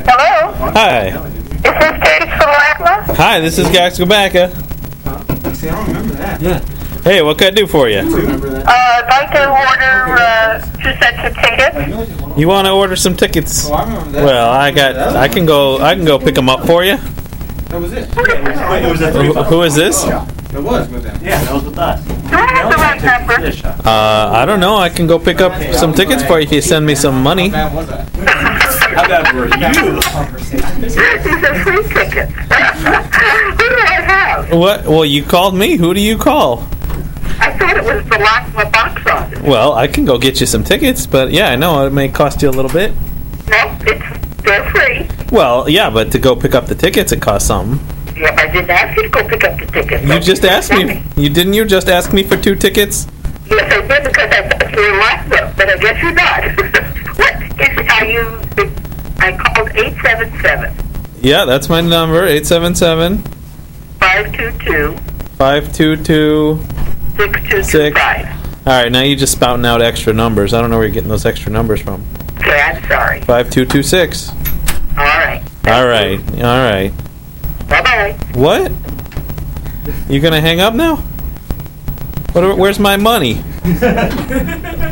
Hello? Hi. Is this Katie from Lackma? Hi, this is Gax Gobacka. See, I don't remember that. Yeah. Hey, what can I do for you? Remember that? I'd like to order 2 sets of tickets. You want to order some tickets? Oh, I remember that. Well, I can go pick them up for you. That was it. It was at Who is this? It was with them. Yeah, that was with us. Do I have the right number? I don't know. I can go pick up some tickets for you if you send me some money. How bad was that? How bad were you? These are free tickets. Who do I have? What? Well, you called me. Who do you call? I thought it was the Lackma box office. Well, I can go get you some tickets, but yeah, I know it may cost you a little bit. No, they're free. Well, yeah, but to go pick up the tickets, it costs something. Yeah, I didn't ask you to go pick up the tickets. You just asked me. You just ask me for 2 tickets? Yes, I did because I thought you were Lackma, but I guess you're not. Are you? I called 877 Yeah, that's my number. 877 522 522. 6225. All right, now you're just spouting out extra numbers. I don't know where you're getting those extra numbers from. Okay, I'm sorry. 5226. All right. All right. All right. Bye-bye. What? You gonna hang up now? Where's my money?